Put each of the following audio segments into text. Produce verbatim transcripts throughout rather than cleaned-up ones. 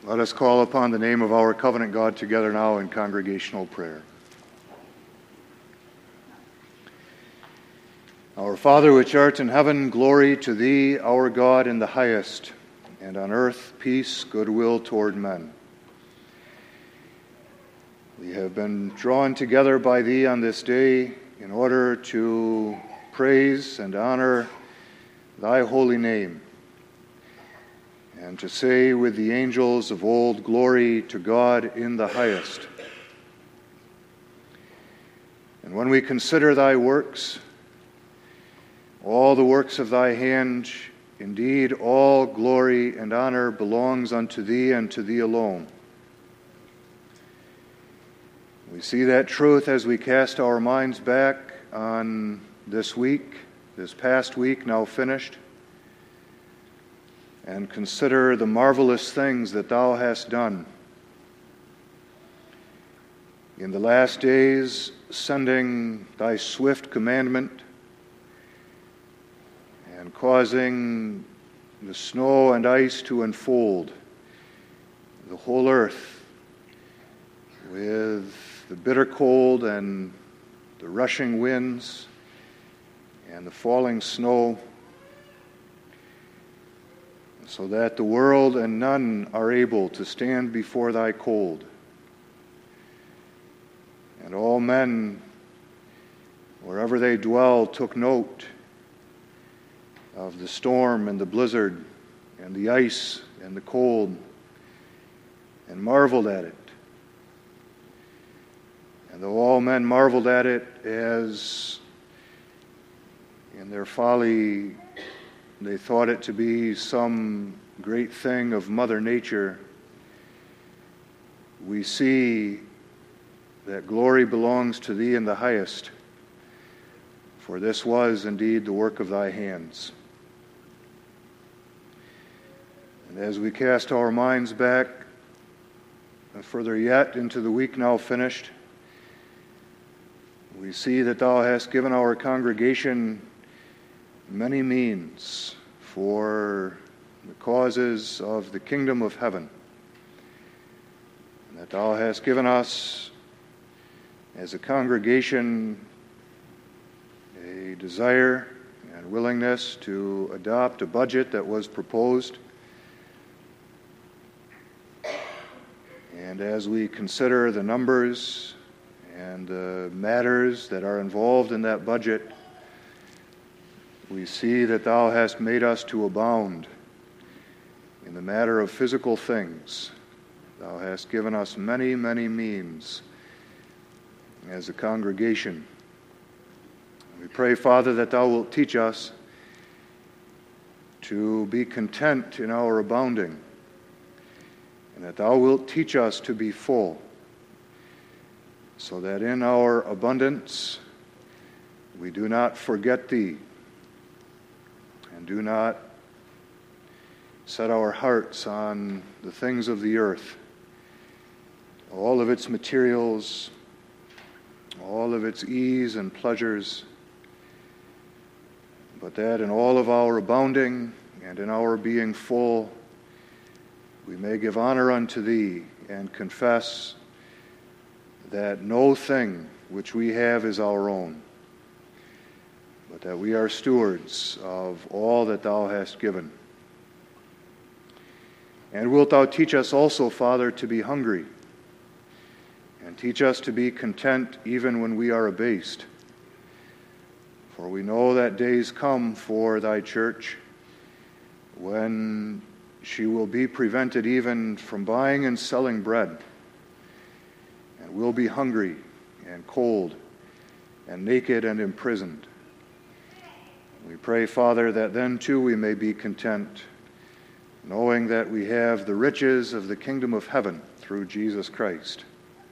Let us call upon the name of our covenant God together now in congregational prayer. Our Father, which art in heaven, glory to thee, our God, in the highest, and on earth peace, goodwill toward men. We have been drawn together by thee on this day in order to praise and honor thy holy name, and to say with the angels of old, glory to God in the highest. And when we consider thy works, all the works of thy hand, indeed all glory and honor belongs unto thee and to thee alone. We see that truth as we cast our minds back on this week, this past week now finished, and consider the marvelous things that thou hast done. In the last days, sending thy swift commandment and causing the snow and ice to enfold the whole earth with the bitter cold and the rushing winds and the falling snow, so that the world and none are able to stand before thy cold. And all men, wherever they dwell, took note of the storm and the blizzard and the ice and the cold, and marveled at it. And though all men marveled at it, as in their folly they thought it to be some great thing of Mother Nature, we see that glory belongs to thee in the highest, for this was indeed the work of thy hands. And as we cast our minds back further yet into the week now finished, we see that thou hast given our congregation many means for the causes of the kingdom of heaven, and that thou hast given us as a congregation a desire and willingness to adopt a budget that was proposed. And as we consider the numbers and the matters that are involved in that budget, we see that thou hast made us to abound in the matter of physical things. Thou hast given us many, many means as a congregation. We pray, Father, that thou wilt teach us to be content in our abounding, and that thou wilt teach us to be full, so that in our abundance we do not forget thee, and do not set our hearts on the things of the earth, all of its materials, all of its ease and pleasures, but that in all of our abounding and in our being full, we may give honor unto thee and confess that no thing which we have is our own, but that we are stewards of all that thou hast given. And wilt thou teach us also, Father, to be hungry, and teach us to be content even when we are abased. For we know that days come for thy church when she will be prevented even from buying and selling bread, and will be hungry and cold and naked and imprisoned. We pray, Father, that then too we may be content, knowing that we have the riches of the kingdom of heaven through Jesus Christ.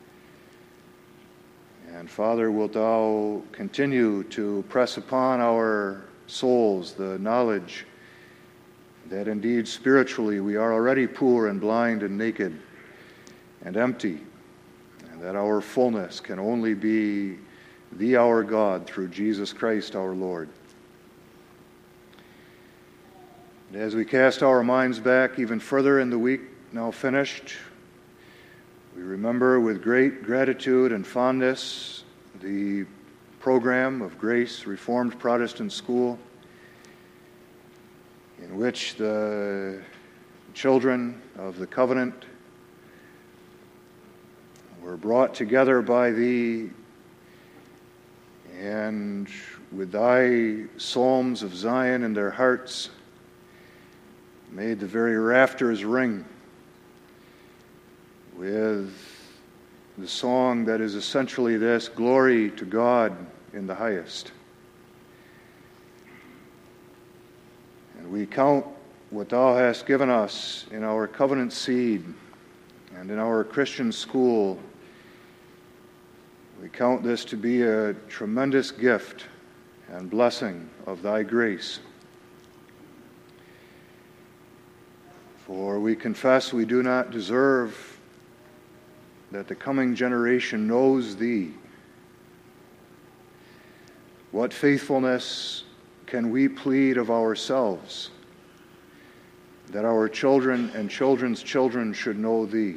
And Father, wilt thou continue to press upon our souls the knowledge that indeed spiritually we are already poor and blind and naked and empty, and that our fullness can only be thee, our God, through Jesus Christ our Lord. And as we cast our minds back even further in the week now finished, we remember with great gratitude and fondness the program of Grace Reformed Protestant School, in which the children of the covenant were brought together by Thee, and with Thy psalms of Zion in their hearts, made the very rafters ring with the song that is essentially this: glory to God in the highest. And we count what Thou hast given us in our covenant seed and in our Christian school. We count this to be a tremendous gift and blessing of Thy grace. For we confess we do not deserve that the coming generation knows Thee. What faithfulness can we plead of ourselves that our children and children's children should know Thee?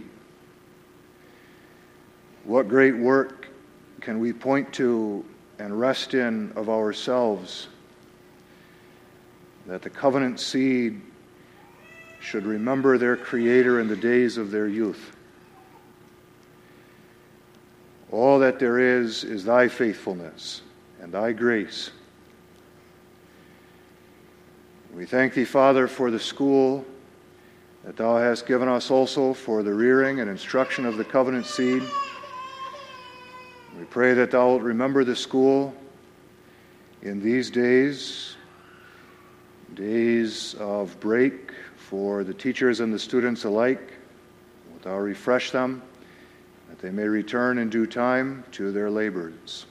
What great work can we point to and rest in of ourselves that the covenant seed should remember their Creator in the days of their youth? All that there is is Thy faithfulness and Thy grace. We thank Thee, Father, for the school that Thou hast given us, also for the rearing and instruction of the covenant seed. We pray that Thou wilt remember the school in these days, days of break for the teachers and the students alike. Wilt Thou refresh them, that they may return in due time to their labors.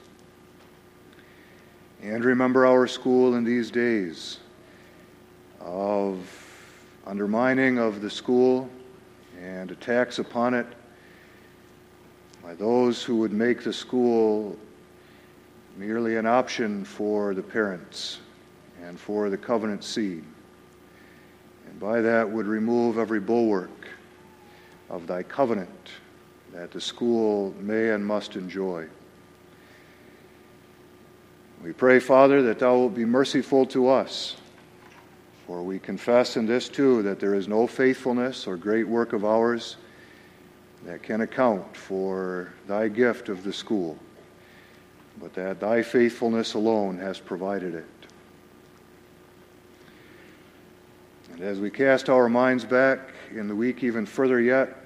And remember our school in these days of undermining of the school and attacks upon it by those who would make the school merely an option for the parents and for the covenant seed, and by that would remove every bulwark of Thy covenant that the school may and must enjoy. We pray, Father, that Thou wilt be merciful to us, for we confess in this too that there is no faithfulness or great work of ours that can account for Thy gift of the school, but that Thy faithfulness alone has provided it. And as we cast our minds back in the week even further yet,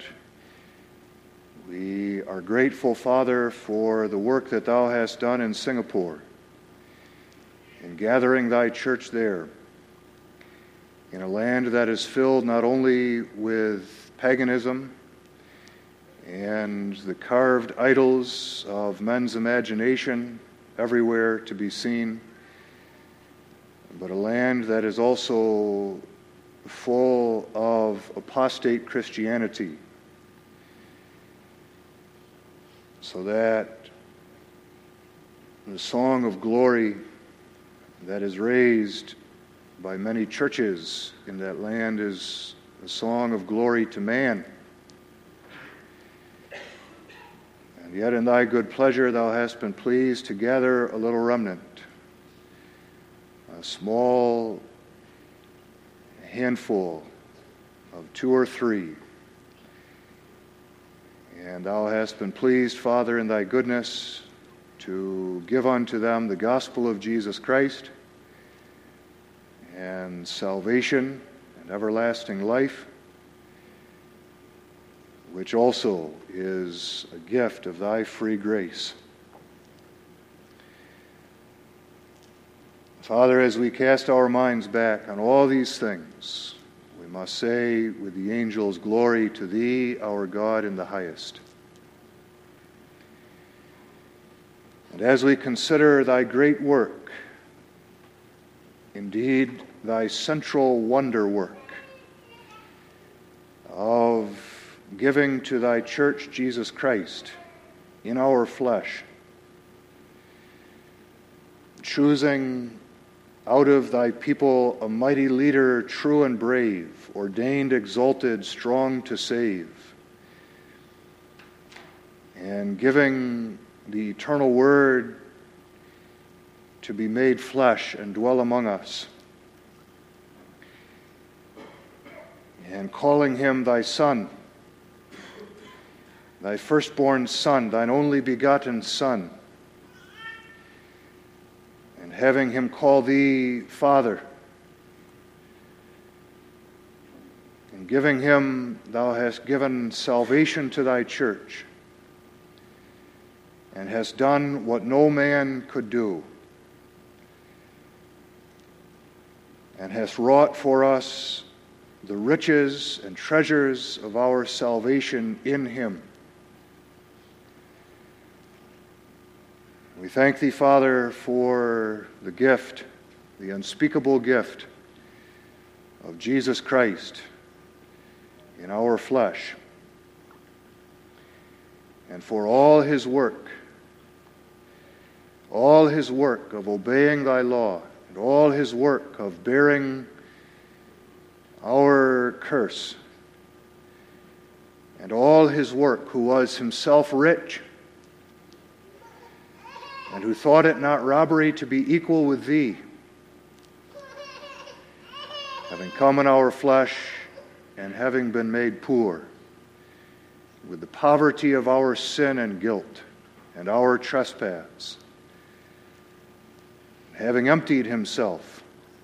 we are grateful, Father, for the work that Thou hast done in Singapore, in gathering Thy church there, in a land that is filled not only with paganism and the carved idols of men's imagination everywhere to be seen, but a land that is also full of apostate Christianity, so that the song of glory that is raised by many churches in that land is a song of glory to man. And yet in Thy good pleasure Thou hast been pleased to gather a little remnant, a small handful of two or three. And Thou hast been pleased, Father, in Thy goodness to give unto them the gospel of Jesus Christ and salvation and everlasting life, which also is a gift of Thy free grace. Father, as we cast our minds back on all these things, we must say with the angels, glory to Thee, our God, in the highest. And as we consider Thy great work, indeed Thy central wonder work of giving to Thy church Jesus Christ in our flesh, choosing out of thy people a mighty leader, true and brave, ordained, exalted, strong to save. And giving the eternal Word to be made flesh and dwell among us. And calling him thy Son, thy firstborn Son, thine only begotten Son. And having him call thee Father. And giving him, thou hast given salvation to thy church. And hast done what no man could do. And hast wrought for us the riches and treasures of our salvation in him. We thank thee, Father, for the gift, the unspeakable gift of Jesus Christ in our flesh, and for all his work, all his work of obeying thy law, and all his work of bearing our curse, and all his work, who was himself rich, and who thought it not robbery to be equal with thee, having come in our flesh, and having been made poor, with the poverty of our sin and guilt, and our trespass, having emptied himself,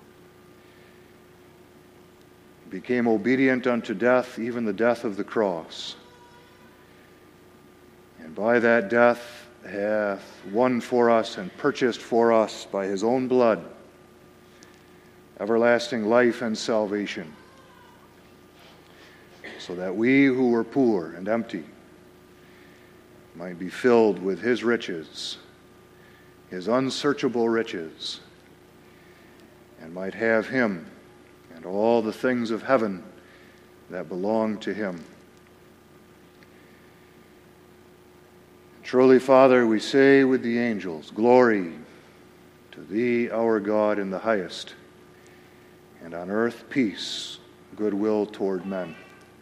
became obedient unto death, even the death of the cross. And by that death hath won for us and purchased for us by his own blood everlasting life and salvation, so that we who were poor and empty might be filled with his riches, his unsearchable riches, and might have him and all the things of heaven that belong to him. Truly, Father, we say with the angels, glory to thee, our God, in the highest, and on earth peace, goodwill toward men.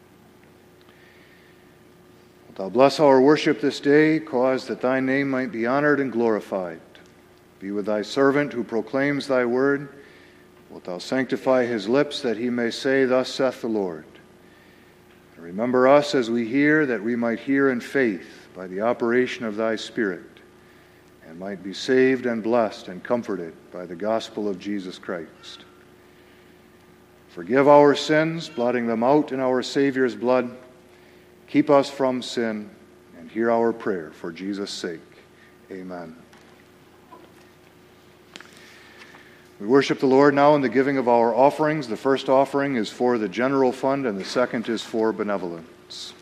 Wilt thou bless our worship this day, cause that thy name might be honored and glorified. Be with thy servant who proclaims thy word. Wilt thou sanctify his lips, that he may say, Thus saith the Lord. And remember us as we hear, that we might hear in faith by the operation of thy Spirit, and might be saved and blessed and comforted by the gospel of Jesus Christ. Forgive our sins, blotting them out in our Savior's blood. Keep us from sin, and hear our prayer for Jesus' sake. Amen. We worship the Lord now in the giving of our offerings. The first offering is for the general fund, and the second is for benevolence.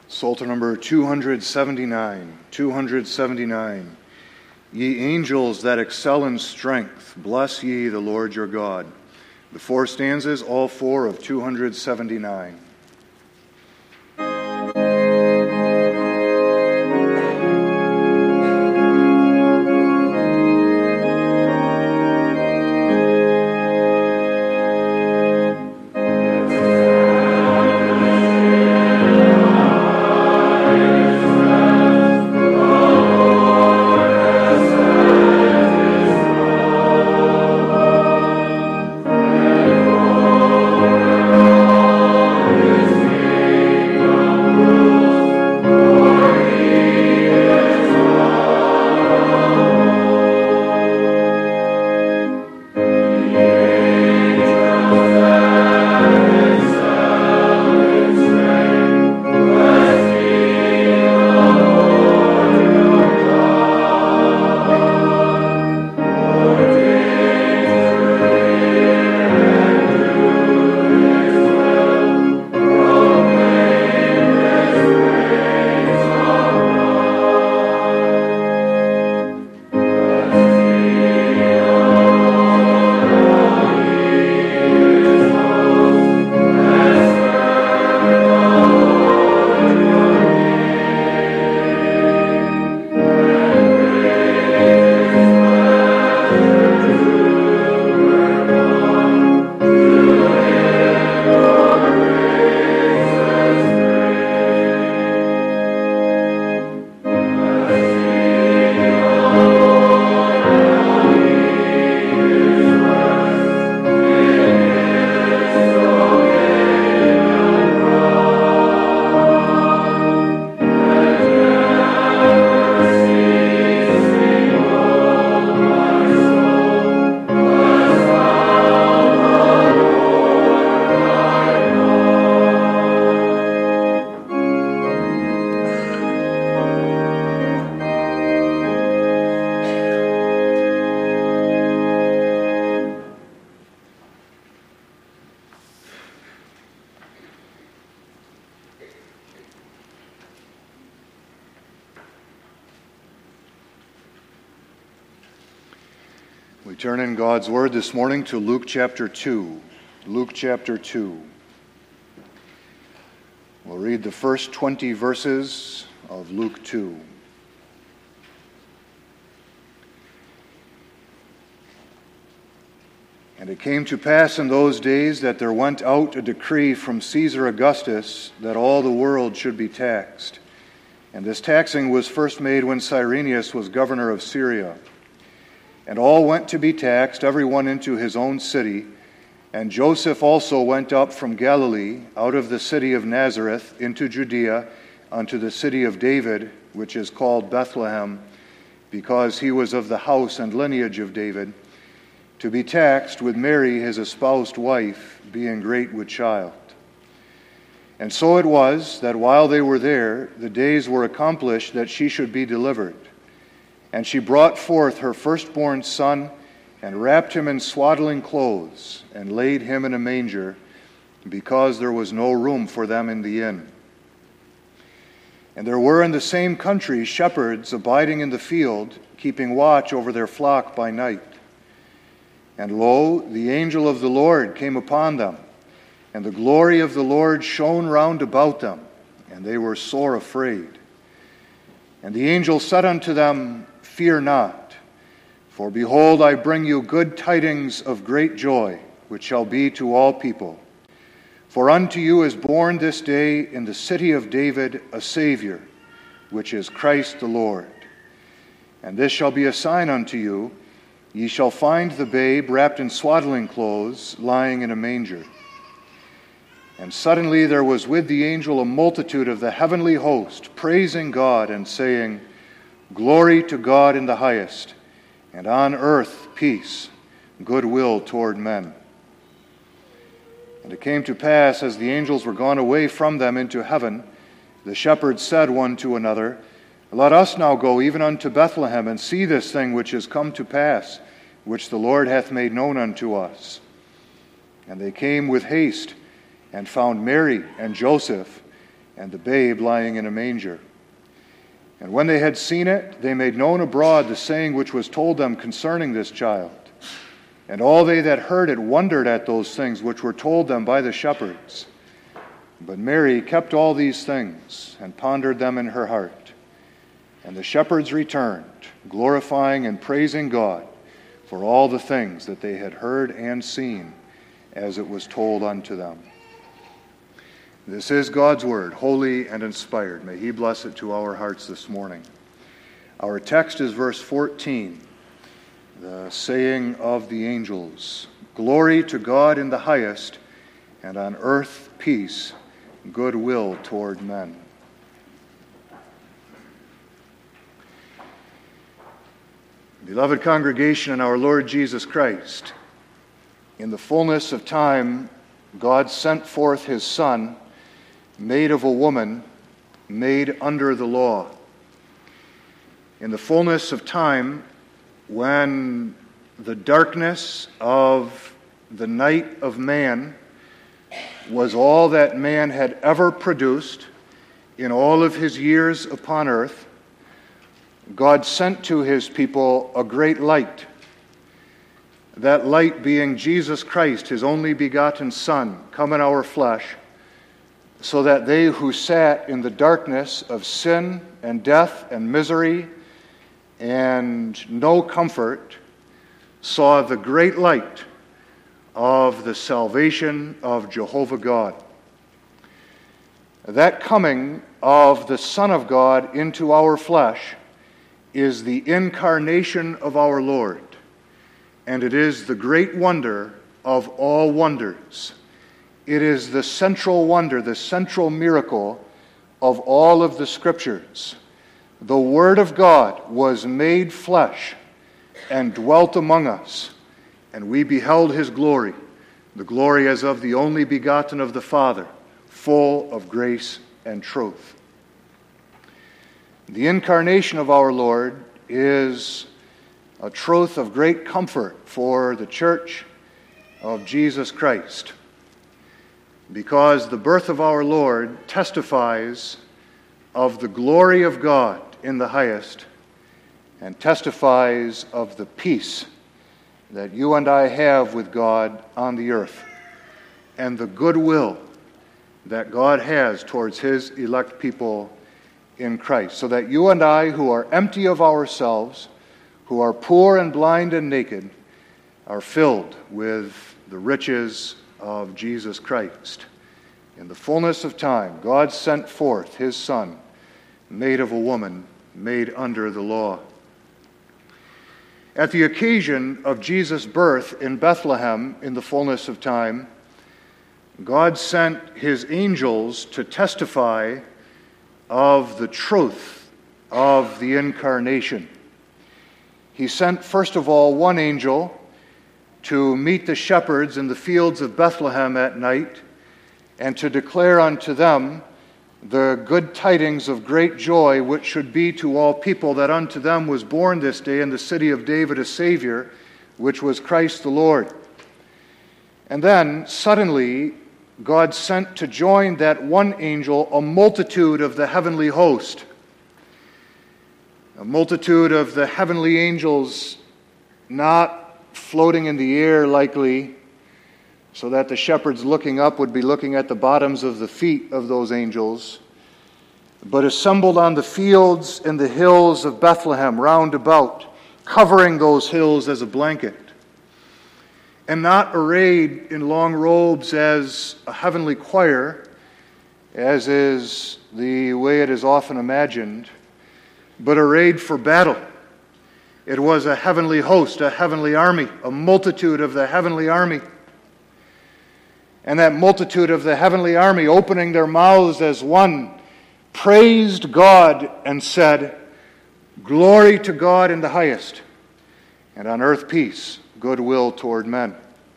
Psalter number two seventy-nine. two seventy-nine. Ye angels that excel in strength, bless ye the Lord your God. The four stanzas, all four of two seventy-nine. We turn in God's Word this morning to Luke chapter two. Luke chapter two. We'll read the first twenty verses of Luke two. And it came to pass in those days that there went out a decree from Caesar Augustus that all the world should be taxed. And this taxing was first made when Cyrenius was governor of Syria. And all went to be taxed, every one into his own city. And Joseph also went up from Galilee, out of the city of Nazareth, into Judea, unto the city of David, which is called Bethlehem, because he was of the house and lineage of David, to be taxed with Mary his espoused wife, being great with child. And so it was, that while they were there, the days were accomplished that she should be delivered. And she brought forth her firstborn son, and wrapped him in swaddling clothes, and laid him in a manger, because there was no room for them in the inn. And there were in the same country shepherds abiding in the field, keeping watch over their flock by night. And lo, the angel of the Lord came upon them, and the glory of the Lord shone round about them, and they were sore afraid. And the angel said unto them, Fear not, for behold, I bring you good tidings of great joy, which shall be to all people. For unto you is born this day in the city of David a Savior, which is Christ the Lord. And this shall be a sign unto you, ye shall find the babe wrapped in swaddling clothes, lying in a manger. And suddenly there was with the angel a multitude of the heavenly host, praising God and saying, Glory to God in the highest, and on earth peace, goodwill toward men. And it came to pass, as the angels were gone away from them into heaven, the shepherds said one to another, Let us now go even unto Bethlehem, and see this thing which is come to pass, which the Lord hath made known unto us. And they came with haste, and found Mary and Joseph, and the babe lying in a manger. And when they had seen it, they made known abroad the saying which was told them concerning this child. And all they that heard it wondered at those things which were told them by the shepherds. But Mary kept all these things, and pondered them in her heart. And the shepherds returned, glorifying and praising God for all the things that they had heard and seen, as it was told unto them. This is God's word, holy and inspired. May He bless it to our hearts this morning. Our text is verse fourteen, the saying of the angels. Glory to God in the highest, and on earth peace, goodwill toward men. Beloved congregation in our Lord Jesus Christ, in the fullness of time, God sent forth His Son, made of a woman, made under the law. In the fullness of time, when the darkness of the night of man was all that man had ever produced in all of his years upon earth, God sent to His people a great light. That light being Jesus Christ, His only begotten Son, come in our flesh, so that they who sat in the darkness of sin and death and misery and no comfort saw the great light of the salvation of Jehovah God. That coming of the Son of God into our flesh is the incarnation of our Lord, and it is the great wonder of all wonders. It is the central wonder, the central miracle of all of the Scriptures. The Word of God was made flesh and dwelt among us, and we beheld His glory, the glory as of the only begotten of the Father, full of grace and truth. The incarnation of our Lord is a truth of great comfort for the church of Jesus Christ, because the birth of our Lord testifies of the glory of God in the highest and testifies of the peace that you and I have with God on the earth and the goodwill that God has towards His elect people in Christ, so that you and I, who are empty of ourselves, who are poor and blind and naked, are filled with the riches of Jesus Christ. In the fullness of time, God sent forth His Son, made of a woman, made under the law. At the occasion of Jesus' birth in Bethlehem in the fullness of time, God sent His angels to testify of the truth of the incarnation. He sent, first of all, one angel to meet the shepherds in the fields of Bethlehem at night and to declare unto them the good tidings of great joy, which should be to all people, that unto them was born this day in the city of David a Savior, which was Christ the Lord. And then, suddenly, God sent to join that one angel a multitude of the heavenly host. A multitude of the heavenly angels, not floating in the air likely, so that the shepherds looking up would be looking at the bottoms of the feet of those angels, but assembled on the fields and the hills of Bethlehem round about, covering those hills as a blanket, and not arrayed in long robes as a heavenly choir, as is the way it is often imagined, but arrayed for battle. It was a heavenly host, a heavenly army, a multitude of the heavenly army. And that multitude of the heavenly army, opening their mouths as one, praised God and said, "Glory to God in the highest, and on earth peace, goodwill toward men."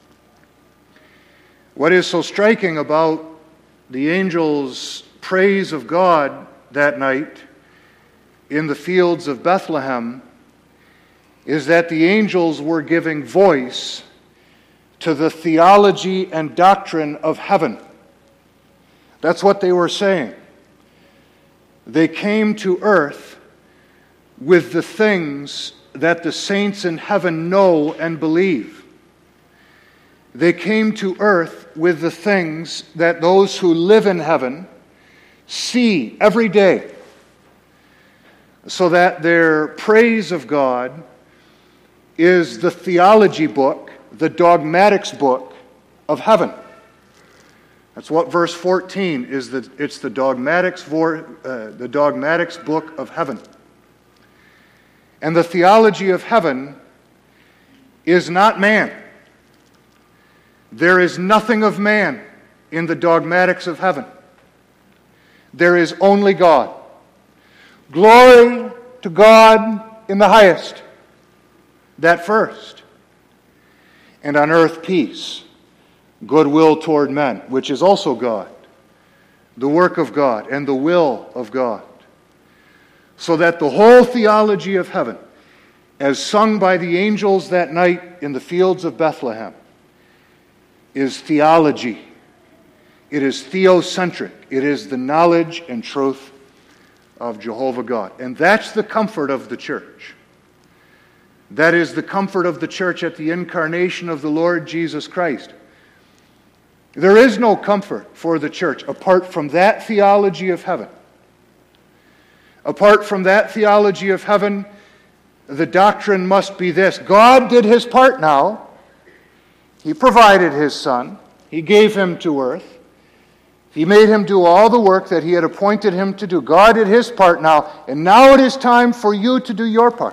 What is so striking about the angels' praise of God that night in the fields of Bethlehem is that the angels were giving voice to the theology and doctrine of heaven. That's what they were saying. They came to earth with the things that the saints in heaven know and believe. They came to earth with the things that those who live in heaven see every day, so that their praise of God is the theology book, the dogmatics book of heaven. That's what verse fourteen is. The, it's the dogmatics, vor, uh, the dogmatics book of heaven. And the theology of heaven is not man. There is nothing of man in the dogmatics of heaven. There is only God. Glory to God in the highest. That first. And on earth peace, goodwill toward men, which is also God, the work of God and the will of God. So that the whole theology of heaven, as sung by the angels that night in the fields of Bethlehem, is theology. It is theocentric. It is the knowledge and truth of Jehovah God. And that's the comfort of the church. That is the comfort of the church at the incarnation of the Lord Jesus Christ. There is no comfort for the church apart from that theology of heaven. Apart from that theology of heaven, the doctrine must be this: God did His part now. He provided His Son. He gave Him to earth. He made Him do all the work that He had appointed Him to do. God did His part now, and now it is time for you to do your part.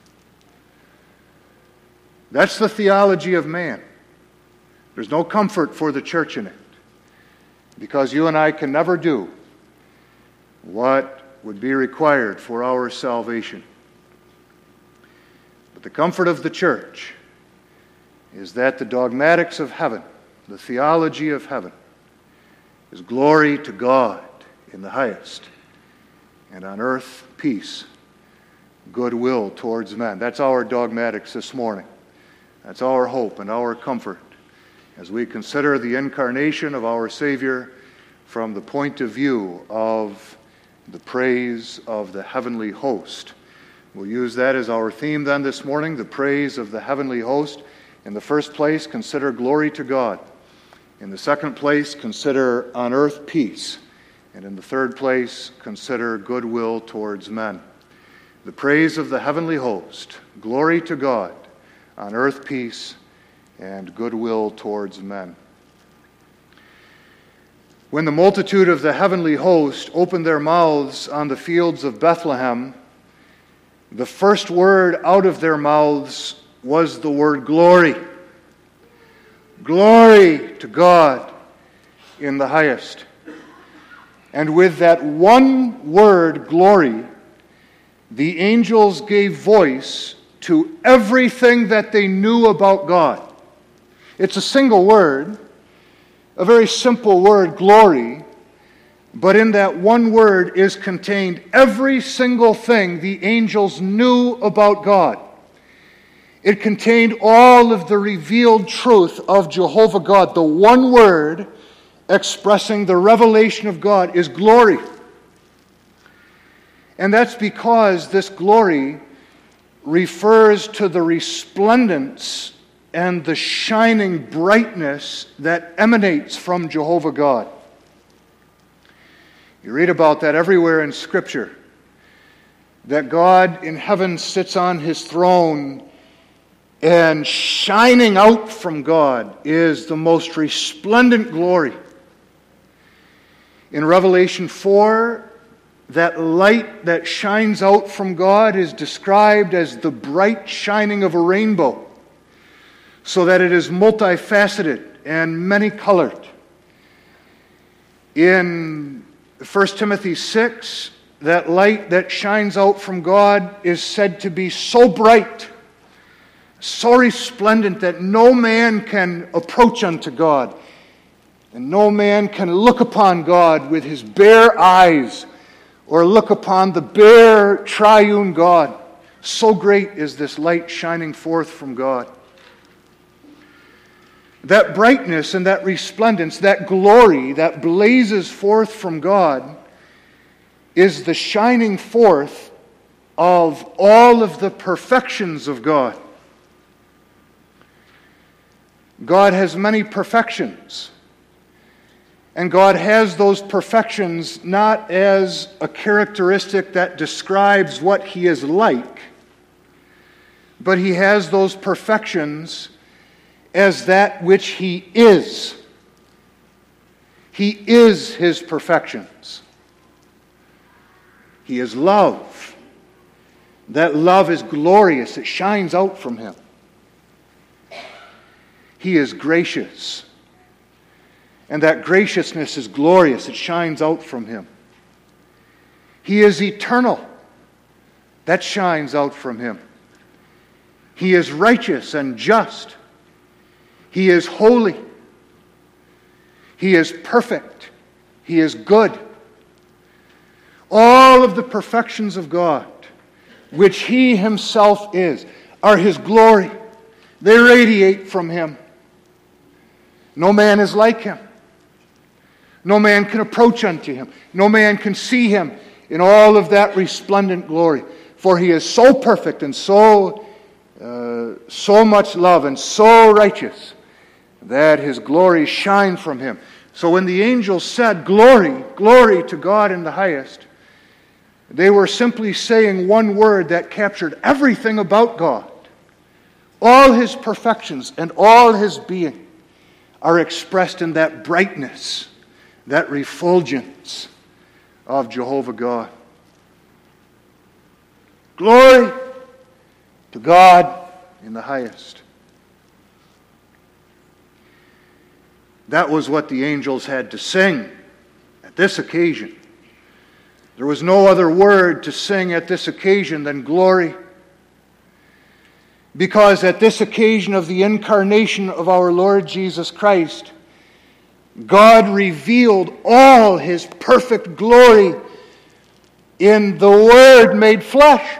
That's the theology of man. There's no comfort for the church in it, because you and I can never do what would be required for our salvation. But the comfort of the church is that the dogmatics of heaven, the theology of heaven, is glory to God in the highest, and on earth peace, goodwill towards men. That's our dogmatics this morning. That's our hope and our comfort as we consider the incarnation of our Savior from the point of view of the praise of the heavenly host. We'll use that as our theme then this morning, the praise of the heavenly host. In the first place, consider glory to God. In the second place, consider on earth peace. And in the third place, consider goodwill towards men. The praise of the heavenly host, glory to God, on earth peace, and goodwill towards men. When the multitude of the heavenly host opened their mouths on the fields of Bethlehem, the first word out of their mouths was the word glory. Glory to God in the highest. And with that one word, glory, the angels gave voice to everything that they knew about God. It's a single word, a very simple word, glory, but in that one word is contained every single thing the angels knew about God. It contained all of the revealed truth of Jehovah God. The one word expressing the revelation of God is glory. And that's because this glory refers to the resplendence and the shining brightness that emanates from Jehovah God. You read about that everywhere in Scripture, that God in heaven sits on His throne, and shining out from God is the most resplendent glory. In Revelation four, that light that shines out from God is described as the bright shining of a rainbow, so that it is multifaceted and many-colored. In First Timothy six, that light that shines out from God is said to be so bright, so resplendent, that no man can approach unto God, and no man can look upon God with his bare eyes, or look upon the bare triune God. So great is this light shining forth from God. That brightness and that resplendence, that glory that blazes forth from God, is the shining forth of all of the perfections of God. God has many perfections. And God has those perfections not as a characteristic that describes what He is like, but He has those perfections as that which He is. He is His perfections. He is love. That love is glorious. It shines out from Him. He is gracious. And that graciousness is glorious. It shines out from Him. He is eternal. That shines out from Him. He is righteous and just. He is holy. He is perfect. He is good. All of the perfections of God, which He Himself is, are His glory. They radiate from Him. No man is like Him. No man can approach unto Him. No man can see Him in all of that resplendent glory. For He is so perfect and so, uh, so much love and so righteous that His glory shine from Him. So when the angels said, "Glory, glory to God in the highest," they were simply saying one word that captured everything about God. All His perfections and all His being are expressed in that brightness, that refulgence of Jehovah God. Glory to God in the highest. That was what the angels had to sing at this occasion. There was no other word to sing at this occasion than glory. Because at this occasion of the incarnation of our Lord Jesus Christ, God revealed all His perfect glory in the Word made flesh.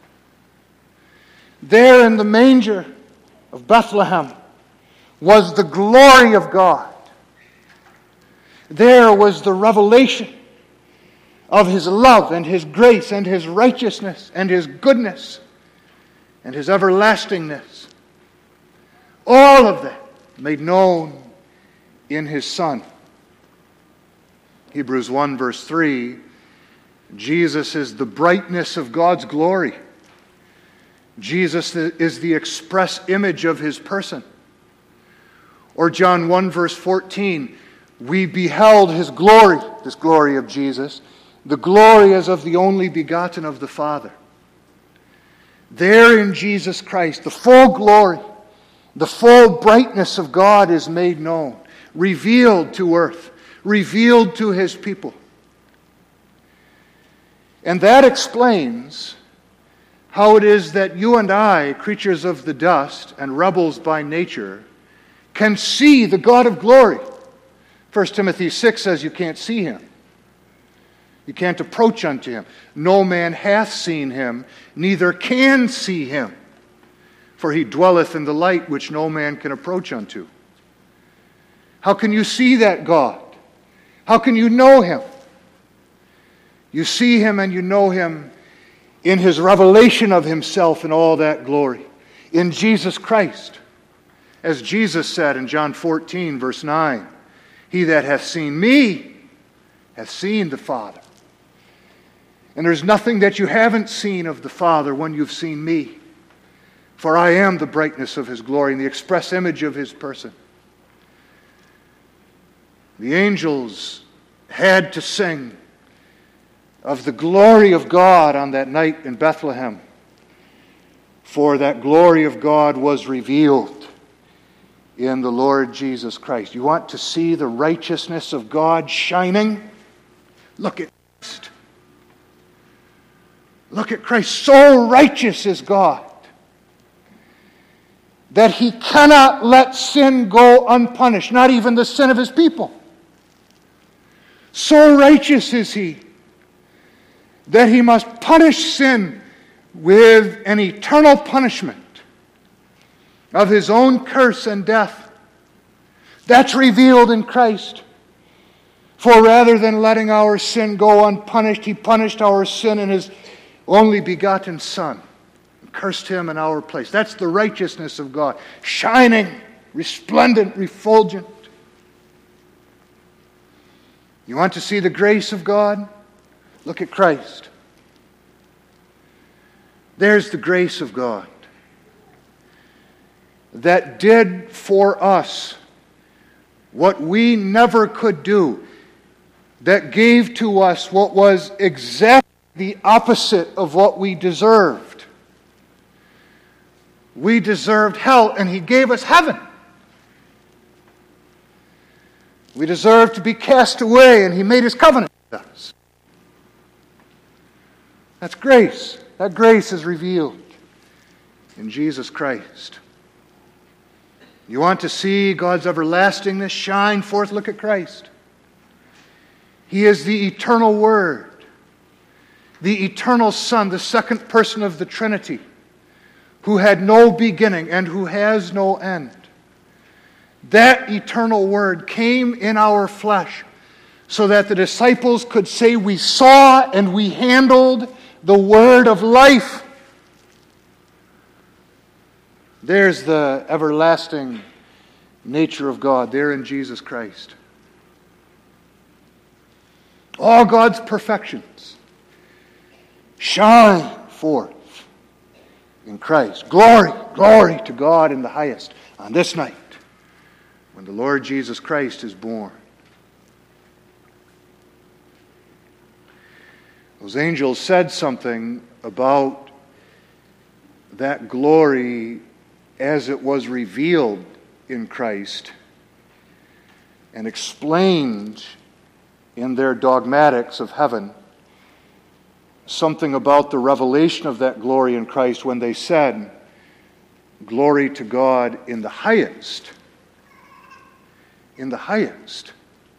There in the manger of Bethlehem was the glory of God. There was the revelation of His love and His grace and His righteousness and His goodness and His everlastingness. All of that made known in His Son. Hebrews one verse three, Jesus is the brightness of God's glory. Jesus is the express image of His person. Or John one verse fourteen, we beheld His glory, this glory of Jesus, the glory as of the only begotten of the Father. There in Jesus Christ, the full glory, the full brightness of God is made known, revealed to earth, revealed to His people. And that explains how it is that you and I, creatures of the dust and rebels by nature, can see the God of glory. First Timothy six says you can't see Him. You can't approach unto Him. No man hath seen Him, neither can see Him. For He dwelleth in the light which no man can approach unto. How can you see that God? How can you know Him? You see Him and you know Him in His revelation of Himself in all that glory. In Jesus Christ. As Jesus said in John fourteen verse nine, he that hath seen me hath seen the Father. And there's nothing that you haven't seen of the Father when you've seen me. For I am the brightness of His glory and the express image of His person. The angels had to sing of the glory of God on that night in Bethlehem. For that glory of God was revealed in the Lord Jesus Christ. You want to see the righteousness of God shining? Look at Christ. Look at Christ. So righteous is God that He cannot let sin go unpunished, not even the sin of His people. So righteous is He that He must punish sin with an eternal punishment of His own curse and death. That's revealed in Christ. For rather than letting our sin go unpunished, he punished our sin in his only begotten Son, and cursed him in our place. That's the righteousness of God, shining, resplendent, refulgent. You want to see the grace of God? Look at Christ. There's the grace of God that did for us what we never could do, that gave to us what was exactly the opposite of what we deserved. We deserved hell, and he gave us heaven. We deserved to be cast away, and he made his covenant with us. That's grace. That grace is revealed in Jesus Christ. You want to see God's everlastingness shine forth? Look at Christ. He is the eternal Word, the eternal Son, the second person of the Trinity, who had no beginning and who has no end. That eternal Word came in our flesh so that the disciples could say, we saw and we handled the Word of life. There's the everlasting nature of God, there in Jesus Christ. All God's perfections shine forth in Christ. Glory, glory to God in the highest on this night when the Lord Jesus Christ is born. Those angels said something about that glory as it was revealed in Christ and explained in their dogmatics of heaven, something about the revelation of that glory in Christ when they said, glory to God in the highest. In the highest.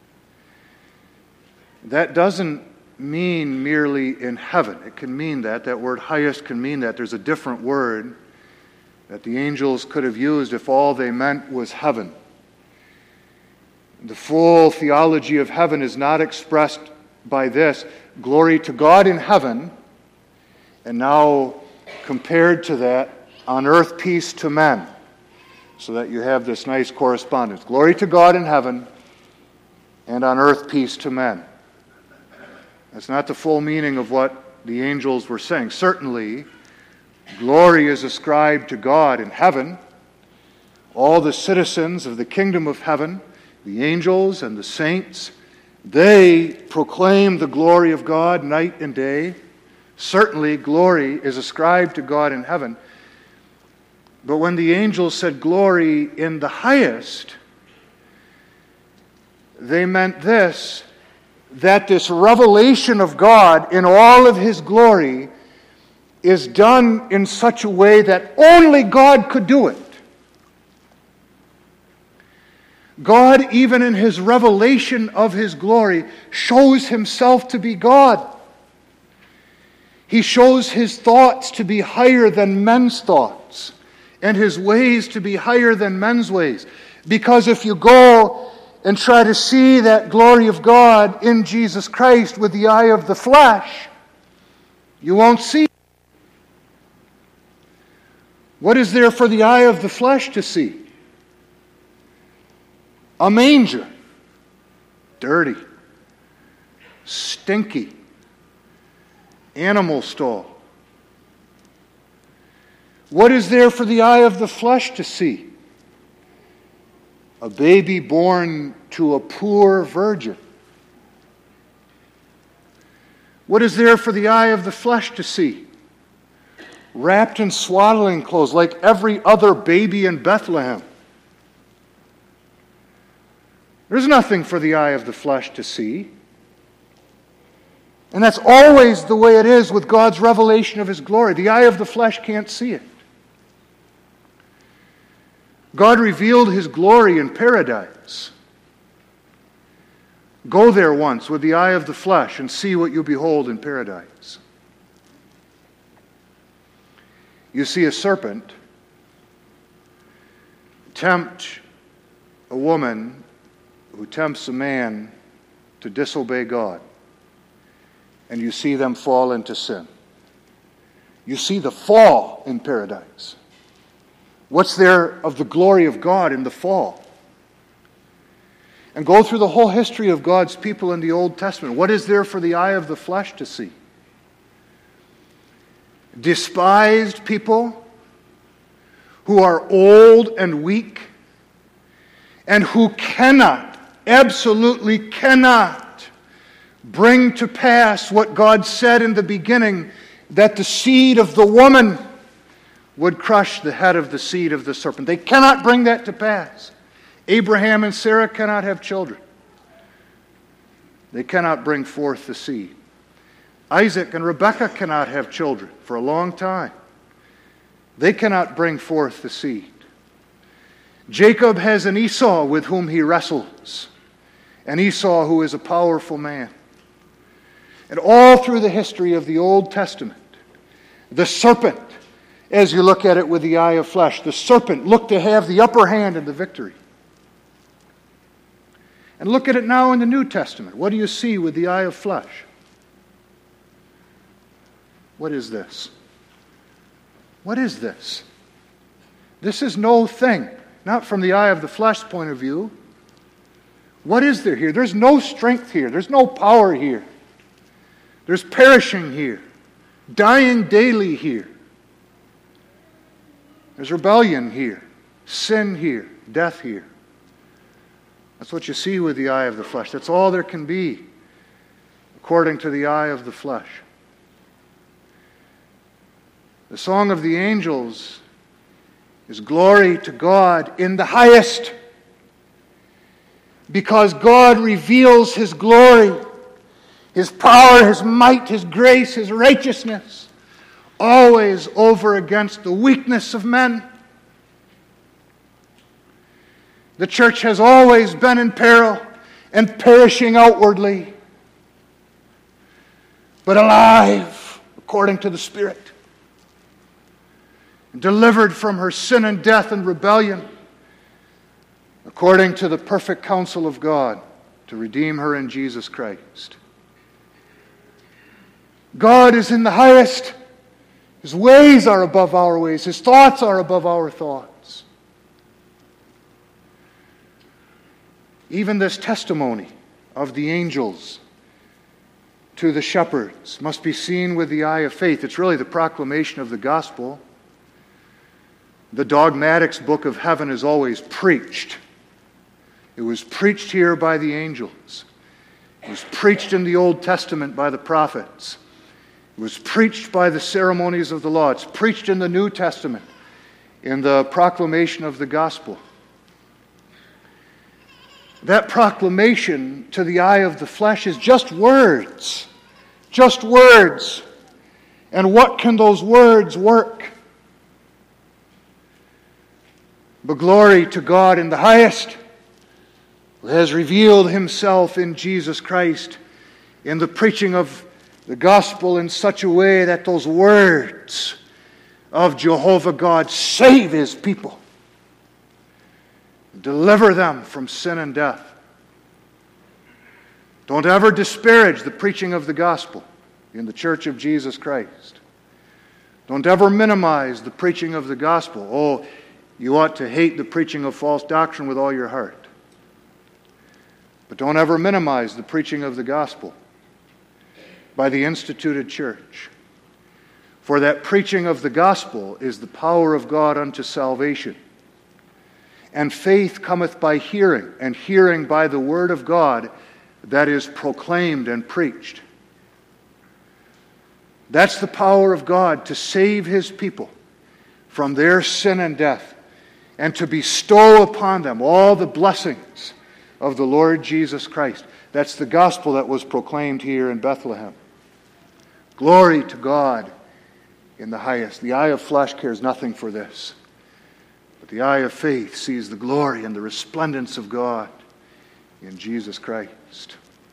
That doesn't mean merely in heaven. It can mean that. That word highest can mean that. There's a different word that the angels could have used if all they meant was heaven. The full theology of heaven is not expressed by this, glory to God in heaven, and now compared to that, on earth peace to men, so that you have this nice correspondence. Glory to God in heaven, and on earth peace to men. That's not the full meaning of what the angels were saying. Certainly, glory is ascribed to God in heaven. All the citizens of the kingdom of heaven, the angels and the saints, they proclaim the glory of God night and day. Certainly, glory is ascribed to God in heaven. But when the angels said glory in the highest, they meant this, that this revelation of God in all of His glory is done in such a way that only God could do it. God, even in His revelation of His glory, shows Himself to be God. He shows His thoughts to be higher than men's thoughts, and His ways to be higher than men's ways. Because if you go and try to see that glory of God in Jesus Christ with the eye of the flesh, you won't see it. What is there for the eye of the flesh to see? A manger. Dirty. Stinky. Animal stall. What is there for the eye of the flesh to see? A baby born to a poor virgin. What is there for the eye of the flesh to see? Wrapped in swaddling clothes like every other baby in Bethlehem. There's nothing for the eye of the flesh to see. And that's always the way it is with God's revelation of His glory. The eye of the flesh can't see it. God revealed His glory in paradise. Go there once with the eye of the flesh and see what you behold in paradise. You see a serpent tempt a woman who tempts a man to disobey God, and you see them fall into sin. You see the fall in paradise. What's there of the glory of God in the fall? And go through the whole history of God's people in the Old Testament. What is there for the eye of the flesh to see? Despised people who are old and weak and who cannot, absolutely cannot, bring to pass what God said in the beginning, that the seed of the woman would crush the head of the seed of the serpent. They cannot bring that to pass. Abraham and Sarah cannot have children. They cannot bring forth the seed. Isaac and Rebekah cannot have children for a long time. They cannot bring forth the seed. Jacob has an Esau with whom he wrestles, an Esau who is a powerful man. And all through the history of the Old Testament, the serpent, as you look at it with the eye of flesh, the serpent looked to have the upper hand in the victory. And look at it now in the New Testament. What do you see with the eye of flesh? What is this? What is this? This is no thing, not from the eye of the flesh point of view. What is there here? There's no strength here. There's no power here. There's perishing here, dying daily here. There's rebellion here, sin here, death here. That's what you see with the eye of the flesh. That's all there can be, according to the eye of the flesh. The song of the angels is glory to God in the highest, because God reveals His glory, His power, His might, His grace, His righteousness, always over against the weakness of men. The church has always been in peril and perishing outwardly, but alive according to the Spirit, delivered from her sin and death and rebellion, according to the perfect counsel of God, to redeem her in Jesus Christ. God is in the highest. His ways are above our ways. His thoughts are above our thoughts. Even this testimony of the angels to the shepherds must be seen with the eye of faith. It's really the proclamation of the gospel. The dogmatics book of heaven is always preached. It was preached here by the angels. It was preached in the Old Testament by the prophets. It was preached by the ceremonies of the law. It's preached in the New Testament in the proclamation of the gospel. That proclamation to the eye of the flesh is just words. Just words. And what can those words work? But glory to God in the highest, who has revealed Himself in Jesus Christ in the preaching of the gospel in such a way that those words of Jehovah God save His people, deliver them from sin and death. Don't ever disparage the preaching of the gospel in the church of Jesus Christ. Don't ever minimize the preaching of the gospel. Oh, you ought to hate the preaching of false doctrine with all your heart. But don't ever minimize the preaching of the gospel by the instituted church. For that preaching of the gospel is the power of God unto salvation. And faith cometh by hearing, and hearing by the word of God that is proclaimed and preached. That's the power of God to save His people from their sin and death, and to bestow upon them all the blessings of the Lord Jesus Christ. That's the gospel that was proclaimed here in Bethlehem. Glory to God in the highest. The eye of flesh cares nothing for this. But the eye of faith sees the glory and the resplendence of God in Jesus Christ.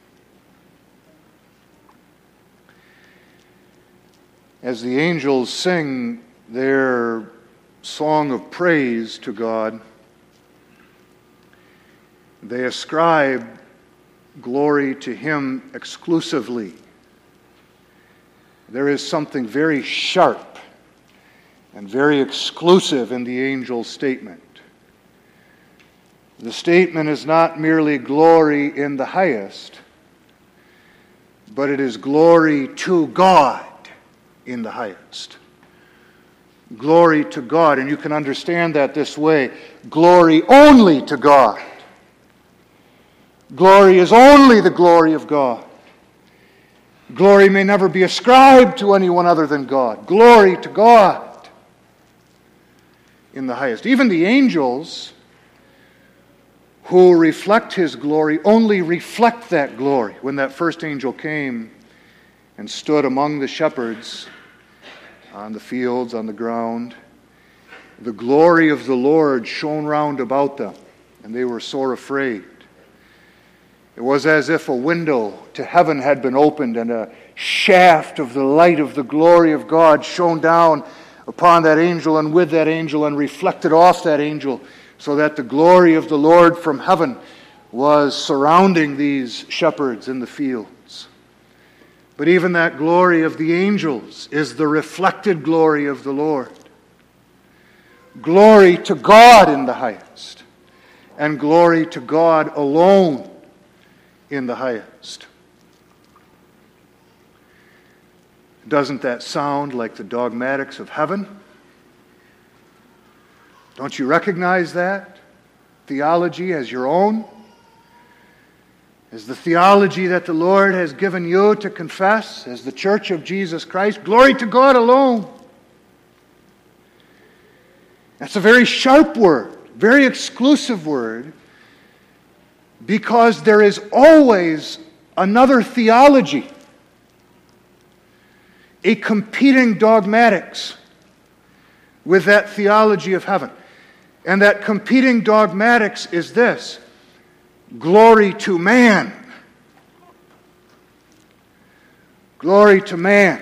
As the angels sing their song of praise to God, they ascribe glory to Him exclusively. There is something very sharp and very exclusive in the angel's statement. The statement is not merely glory in the highest, but it is glory to God in the highest. Glory to God, and you can understand that this way. Glory only to God. Glory is only the glory of God. Glory may never be ascribed to anyone other than God. Glory to God in the highest. Even the angels who reflect His glory only reflect that glory. When that first angel came and stood among the shepherds on the fields, on the ground, the glory of the Lord shone round about them, and they were sore afraid. It was as if a window to heaven had been opened, and a shaft of the light of the glory of God shone down upon that angel and with that angel and reflected off that angel, so that the glory of the Lord from heaven was surrounding these shepherds in the fields. But even that glory of the angels is the reflected glory of the Lord. Glory to God in the highest, and glory to God alone in the highest. Doesn't that sound like the dogmatics of heaven? Don't you recognize that theology as your own? As the theology that the Lord has given you to confess as the Church of Jesus Christ? Glory to God alone. That's a very sharp word, very exclusive word, because there is always another theology, a competing dogmatics with that theology of heaven. And that competing dogmatics is this: glory to man. Glory to man.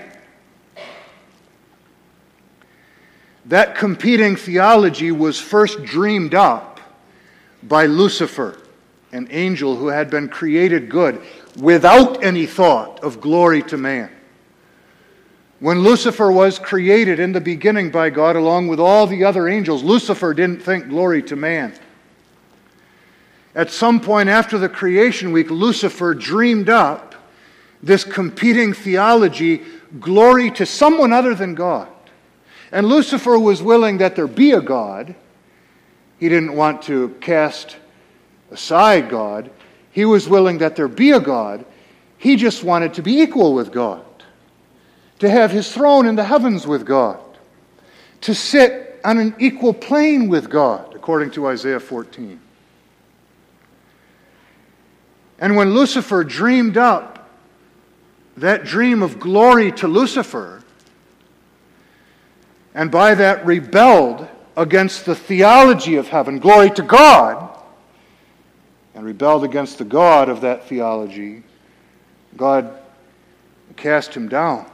That competing theology was first dreamed up by Lucifer, an angel who had been created good without any thought of glory to man. When Lucifer was created in the beginning by God along with all the other angels, Lucifer didn't think glory to man. At some point after the creation week, Lucifer dreamed up this competing theology, glory to someone other than God. And Lucifer was willing that there be a God. He didn't want to cast aside God. He was willing that there be a God. He just wanted to be equal with God, to have his throne in the heavens with God, to sit on an equal plane with God, according to Isaiah fourteen. And when Lucifer dreamed up that dream of glory to Lucifer, and by that rebelled against the theology of heaven, glory to God, and rebelled against the God of that theology, God cast him down.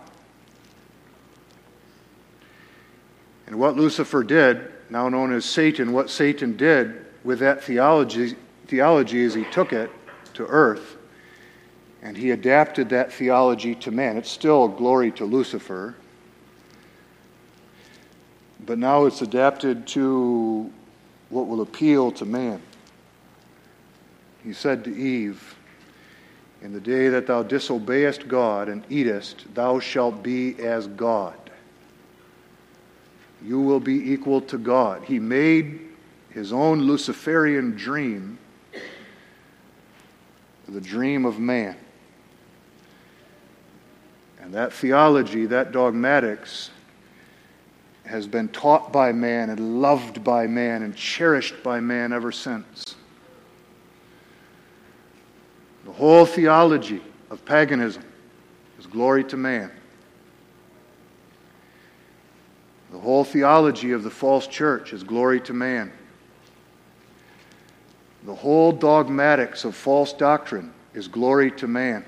And what Lucifer did, now known as Satan, what Satan did with that theology, theology is he took it to earth and he adapted that theology to man. It's still glory to Lucifer, but now it's adapted to what will appeal to man. He said to Eve, "In the day that thou disobeyest God and eatest, thou shalt be as God." You will be equal to God. He made his own Luciferian dream the dream of man. And that theology, that dogmatics, has been taught by man and loved by man and cherished by man ever since. The whole theology of paganism is glory to man. The whole theology of the false church is glory to man. The whole dogmatics of false doctrine is glory to man.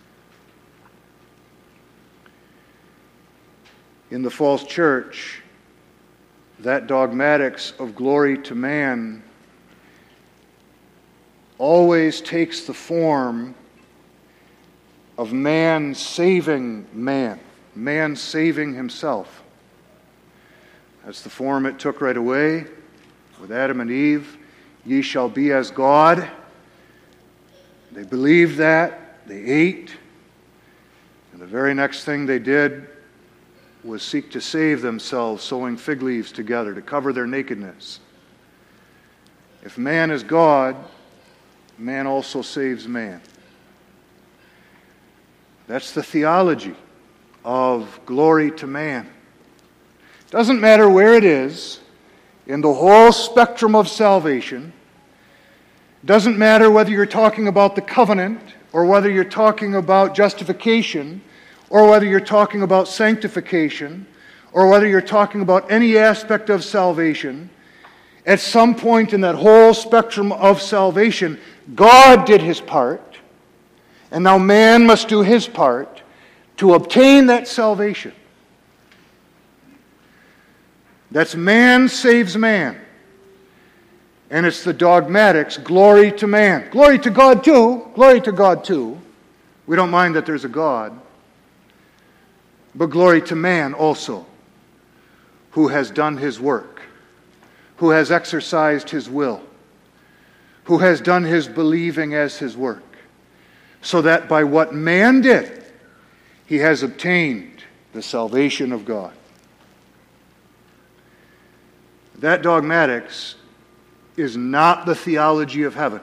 In the false church, that dogmatics of glory to man always takes the form of man saving man, man saving himself. That's the form it took right away with Adam and Eve. Ye shall be as God. They believed that. They ate. And the very next thing they did was seek to save themselves, sewing fig leaves together to cover their nakedness. If man is God, man also saves man. That's the theology of glory to man. Doesn't matter where it is in the whole spectrum of salvation. Doesn't matter whether you're talking about the covenant or whether you're talking about justification or whether you're talking about sanctification or whether you're talking about any aspect of salvation. At some point in that whole spectrum of salvation, God did his part, and now man must do his part to obtain that salvation. That's man saves man. And it's the dogmatics, glory to man. Glory to God too. Glory to God too. We don't mind that there's a God. But glory to man also, who has done his work, who has exercised his will, who has done his believing as his work, so that by what man did, he has obtained the salvation of God. That dogmatics is not the theology of heaven.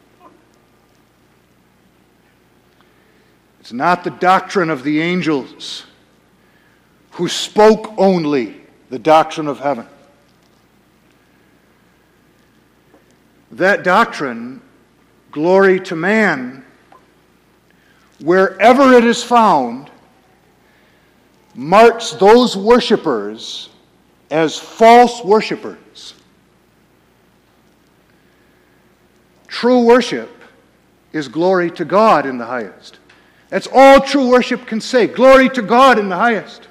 It's not the doctrine of the angels who spoke only the doctrine of heaven. That doctrine, glory to man, wherever it is found, marks those worshipers as false worshipers. True worship is glory to God in the highest. That's all true worship can say. Glory to God in the highest.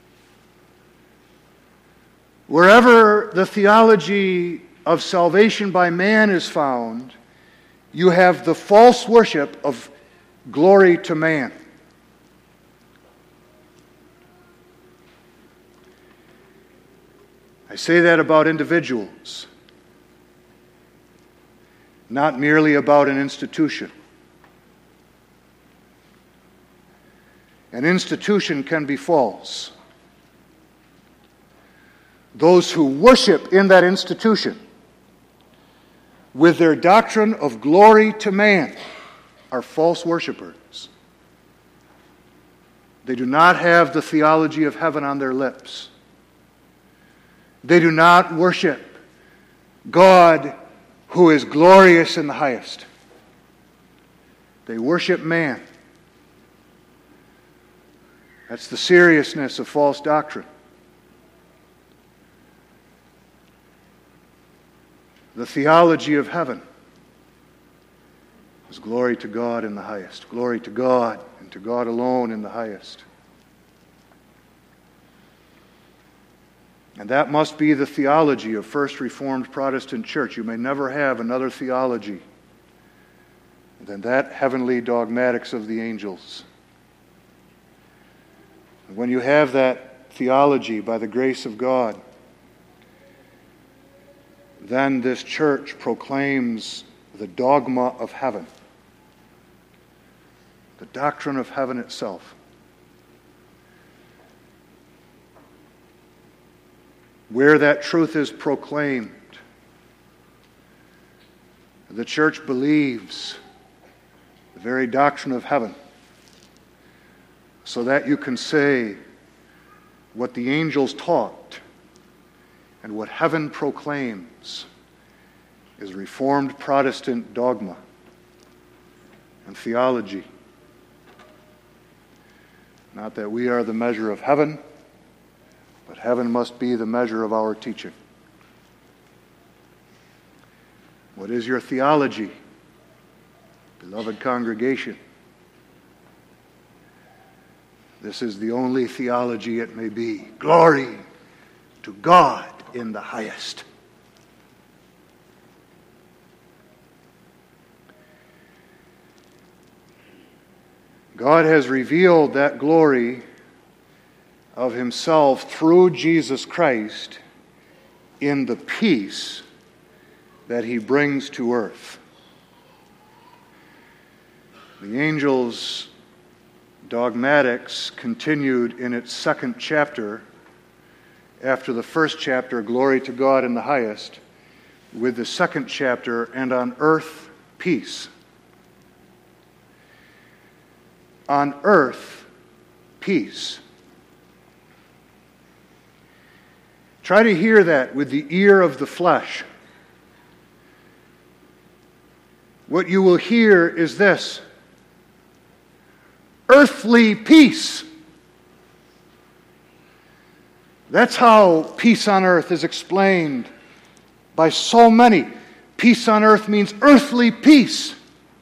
Wherever the theology of salvation by man is found, you have the false worship of glory to man. I say that about individuals, not merely about an institution. An institution can be false. Those who worship in that institution with their doctrine of glory to man are false worshipers. They do not have the theology of heaven on their lips. They do not worship God who is glorious in the highest. They worship man. That's the seriousness of false doctrine. The theology of heaven is glory to God in the highest. Glory to God and to God alone in the highest. And that must be the theology of First Reformed Protestant Church. You may never have another theology than that heavenly dogmatics of the angels. And when you have that theology by the grace of God, then this church proclaims the dogma of heaven, the doctrine of heaven itself. Where that truth is proclaimed, the church believes the very doctrine of heaven, so that you can say what the angels taught and what heaven proclaims is Reformed Protestant dogma and theology. Not that we are the measure of heaven, but heaven must be the measure of our teaching. What is your theology, beloved congregation? This is the only theology it may be. Glory to God in the highest. God has revealed that glory of himself through Jesus Christ in the peace that he brings to earth. The angels' dogmatics continued in its second chapter after the first chapter, Glory to God in the highest, with the second chapter, And on earth peace. On earth peace. Try to hear that with the ear of the flesh. What you will hear is this: earthly peace. That's how peace on earth is explained by so many. Peace on earth means earthly peace.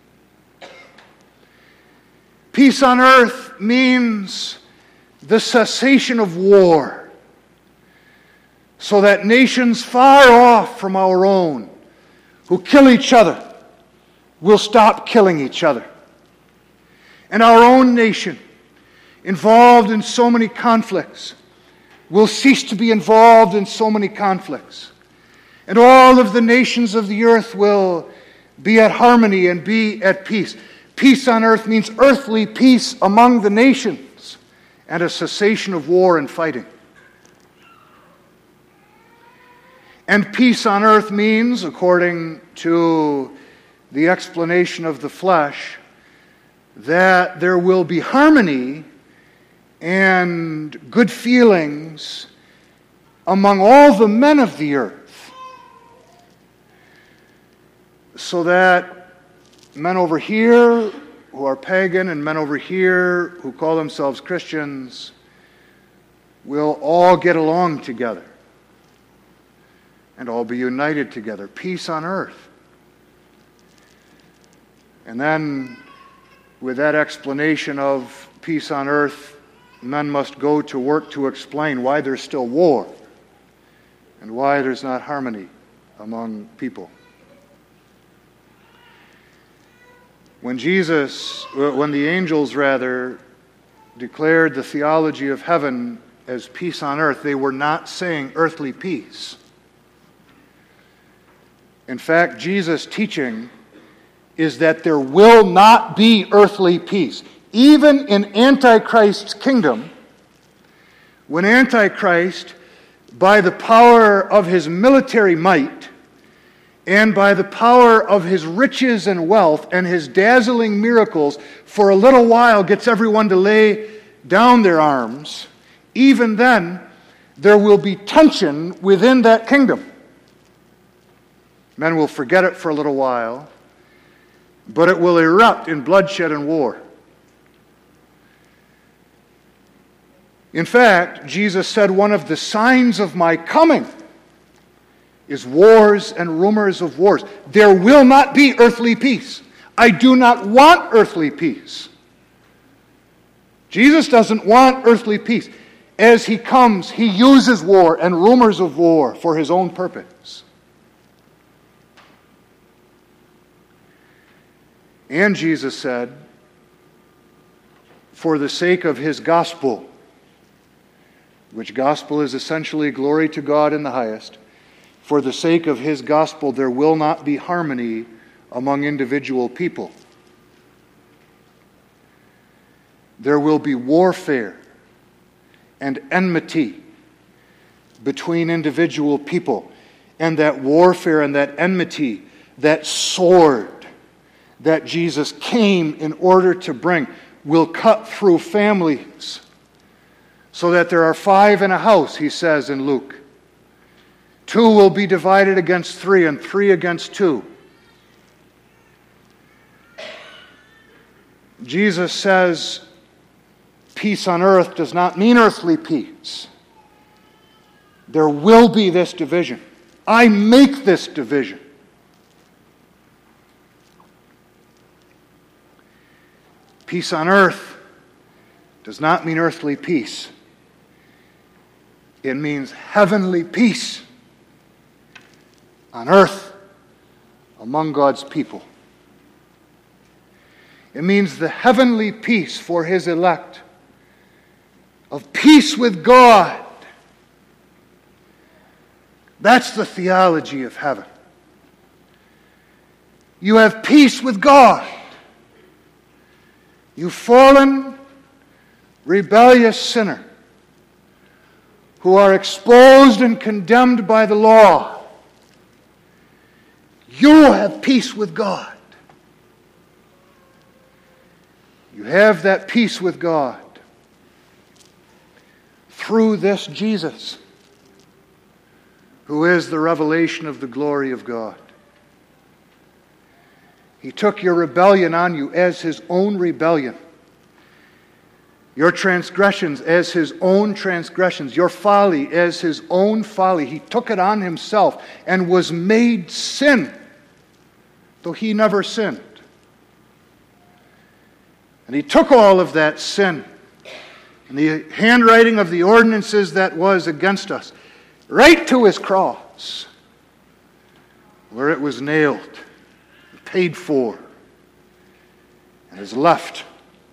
Peace on earth means the cessation of war, so that nations far off from our own, who kill each other, will stop killing each other. And our own nation, involved in so many conflicts, will cease to be involved in so many conflicts. And all of the nations of the earth will be at harmony and be at peace. Peace on earth means earthly peace among the nations and a cessation of war and fighting. And peace on earth means, according to the explanation of the flesh, that there will be harmony and good feelings among all the men of the earth, so that men over here who are pagan and men over here who call themselves Christians will all get along together and all be united together. Peace on earth. And then, with that explanation of peace on earth, men must go to work to explain why there's still war and why there's not harmony among people. When Jesus, when the angels rather, declared the theology of heaven as peace on earth, they were not saying earthly peace. In fact, Jesus' teaching is that there will not be earthly peace. Even in Antichrist's kingdom, when Antichrist, by the power of his military might and by the power of his riches and wealth and his dazzling miracles, for a little while gets everyone to lay down their arms, even then there will be tension within that kingdom. Men will forget it for a little while, but it will erupt in bloodshed and war. In fact, Jesus said one of the signs of my coming is wars and rumors of wars. There will not be earthly peace. I do not want earthly peace. Jesus doesn't want earthly peace. As he comes, he uses war and rumors of war for his own purpose. And Jesus said, for the sake of his gospel, which gospel is essentially glory to God in the highest, for the sake of his gospel there will not be harmony among individual people. There will be warfare and enmity between individual people. And that warfare and that enmity, that sword that Jesus came in order to bring, will cut through families, so that there are five in a house, he says in Luke. Two will be divided against three, and three against two. Jesus says peace on earth does not mean earthly peace. There will be this division. I make this division. Peace on earth does not mean earthly peace. It means heavenly peace on earth among God's people. It means the heavenly peace for His elect, of peace with God. That's the theology of heaven. You have peace with God. You fallen, rebellious sinner who are exposed and condemned by the law. You have peace with God. You have that peace with God through this Jesus, who is the revelation of the glory of God. He took your rebellion on you as His own rebellion, your transgressions as His own transgressions, your folly as His own folly. He took it on Himself and was made sin, though He never sinned. And He took all of that sin and the handwriting of the ordinances that was against us right to His cross, where it was nailed, paid for, and is left,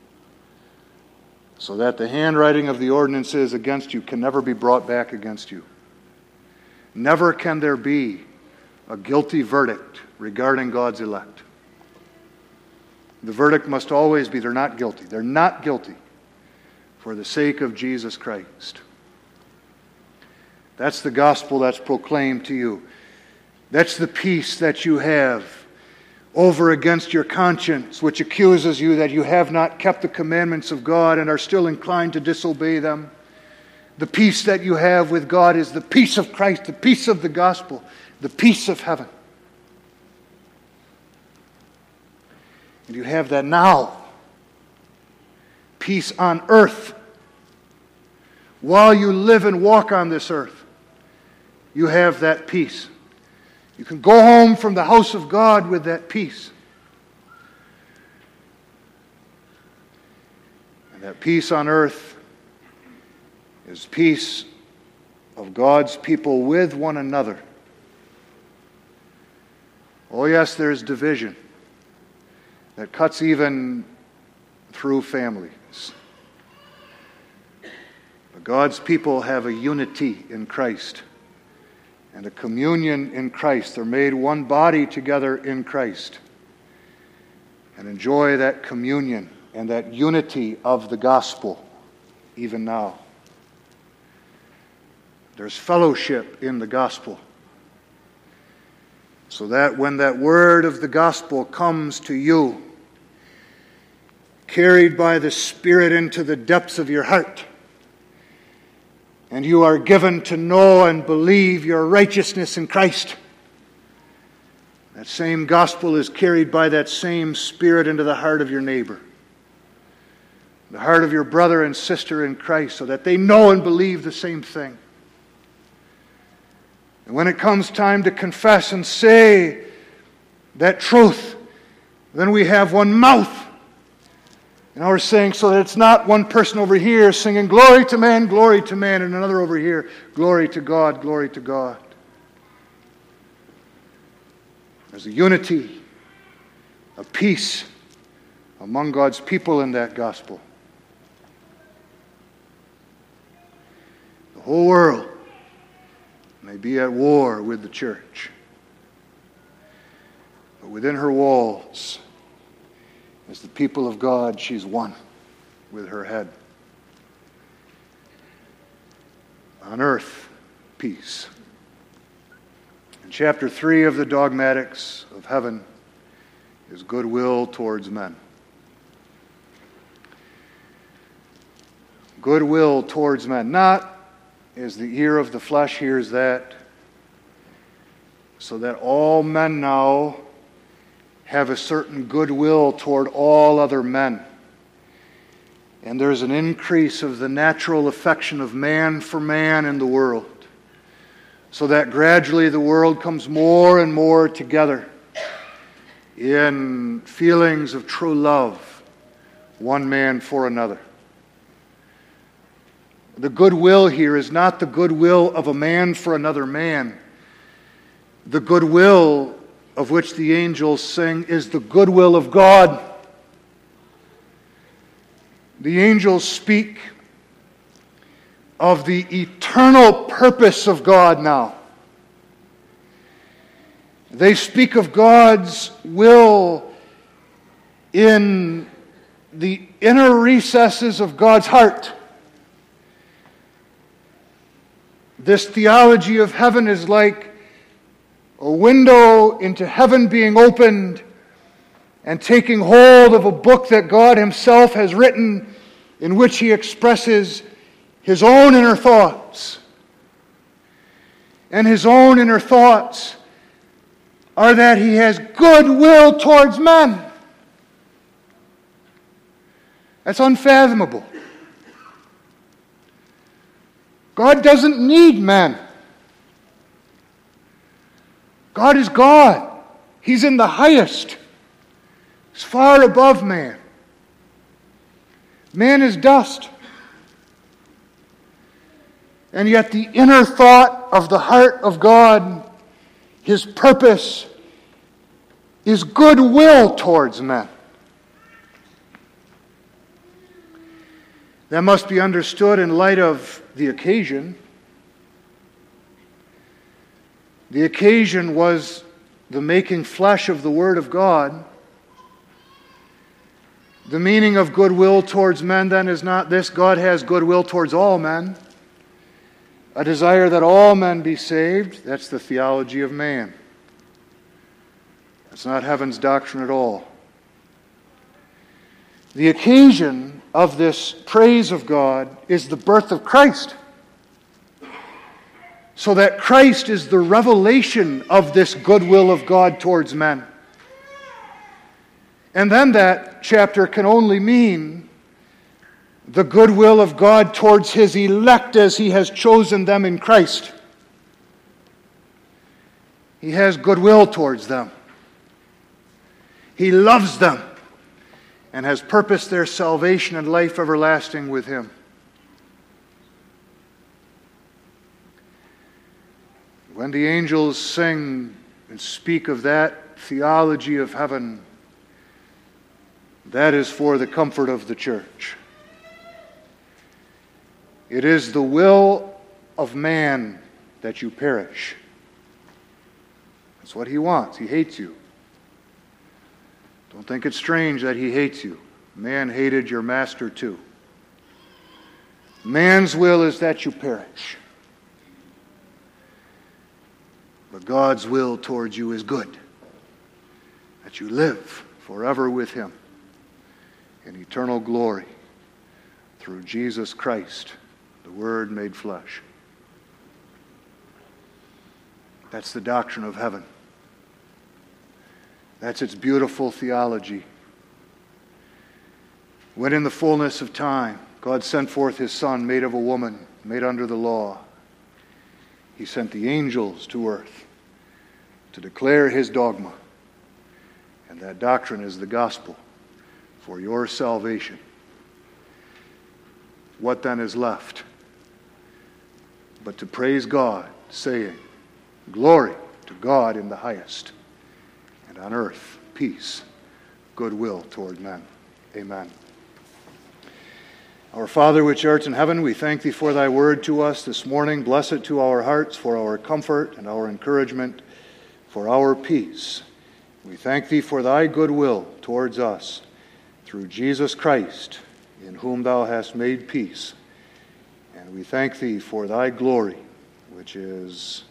so that the handwriting of the ordinances against you can never be brought back against you. Never can there be a guilty verdict regarding God's elect. The verdict must always be they're not guilty. They're not guilty for the sake of Jesus Christ. That's the gospel that's proclaimed to you. That's the peace that you have over against your conscience, which accuses you that you have not kept the commandments of God and are still inclined to disobey them. The peace that you have with God is the peace of Christ, the peace of the gospel, the peace of heaven. And you have that now. Peace on earth. While you live and walk on this earth, you have that peace. You can go home from the house of God with that peace. And that peace on earth is peace of God's people with one another. Oh yes, there's division that cuts even through families. But God's people have a unity in Christ and a communion in Christ. They're made one body together in Christ and enjoy that communion and that unity of the gospel even now. There's fellowship in the gospel, so that when that word of the gospel comes to you, carried by the Spirit into the depths of your heart, and you are given to know and believe your righteousness in Christ, that same gospel is carried by that same Spirit into the heart of your neighbor, the heart of your brother and sister in Christ, so that they know and believe the same thing. And when it comes time to confess and say that truth, then we have one mouth. And we're saying, so that it's not one person over here singing glory to man, glory to man, and another over here, glory to God, glory to God. There's a unity, a peace among God's people in that gospel. The whole world may be at war with the church, but within her walls, as the people of God, she's one with her head. On earth, peace. And chapter three of the dogmatics of heaven is goodwill towards men. Goodwill towards men. Not as the ear of the flesh hears that, so that all men now have a certain goodwill toward all other men. And there's an increase of the natural affection of man for man in the world, so that gradually the world comes more and more together in feelings of true love, one man for another. The goodwill here is not the goodwill of a man for another man. The goodwill of which the angels sing is the goodwill of God The angels speak of the eternal purpose of God now. They speak of God's will in the inner recesses of God's heart. This theology of heaven is like a window into heaven being opened and taking hold of a book that God Himself has written, in which He expresses His own inner thoughts. And His own inner thoughts are that He has goodwill towards men. That's unfathomable. God doesn't need men. God is God. He's in the highest. He's far above man. Man is dust. And yet the inner thought of the heart of God, His purpose, is goodwill towards men. That must be understood in light of the occasion. The occasion was the making flesh of the Word of God. The meaning of goodwill towards men then is not this: God has goodwill towards all men, a desire that all men be saved. That's the theology of man. That's not heaven's doctrine at all. The occasion of this praise of God is the birth of Christ. So that Christ is the revelation of this goodwill of God towards men. And then that chapter can only mean the goodwill of God towards His elect as He has chosen them in Christ. He has goodwill towards them. He loves them and has purposed their salvation and life everlasting with Him. When the angels sing and speak of that theology of heaven, that is for the comfort of the church. It is the will of man that you perish. That's what he wants. He hates you. Don't think it's strange that he hates you. Man hated your master too. Man's will is that you perish. But God's will towards you is good, that you live forever with Him in eternal glory through Jesus Christ, the Word made flesh. That's the doctrine of heaven. That's its beautiful theology. When in the fullness of time, God sent forth His Son, made of a woman, made under the law, He sent the angels to earth to declare His dogma. And that doctrine is the gospel for your salvation. What then is left but to praise God, saying, "Glory to God in the highest, and on earth peace, goodwill toward men." Amen. Our Father which art in heaven, we thank Thee for Thy word to us this morning. Bless it to our hearts for our comfort and our encouragement, for our peace. We thank Thee for Thy goodwill towards us through Jesus Christ, in whom Thou hast made peace. And we thank Thee for Thy glory, which is